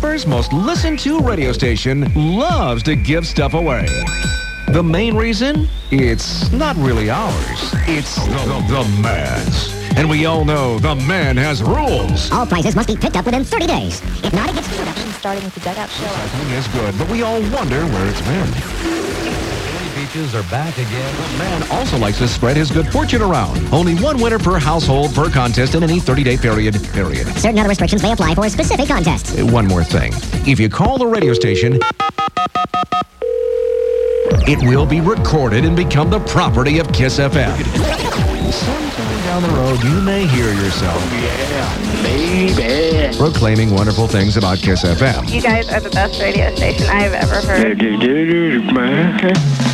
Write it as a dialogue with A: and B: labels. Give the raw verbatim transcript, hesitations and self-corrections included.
A: Casper's most listened to radio station loves to give stuff away. The main reason? It's not really ours. It's the, the, the man's. And we all know the man has rules.
B: All prizes must be picked up within thirty days. If not, it gets...
C: Starting with the dugout show.
A: Recycling is good, but we all wonder where it's been.
D: Beaches are back again.
A: The man also likes to spread his good fortune around. Only one winner per household per contest in any thirty-day period. Period.
B: Certain other restrictions may apply for specific contests.
A: Uh, One more thing. If you call the radio station, it will be recorded and become the property of Kiss F M. Sometime down the road, you may hear yourself, yeah, baby, proclaiming wonderful things about Kiss F M.
E: You guys are the best radio station I've ever heard.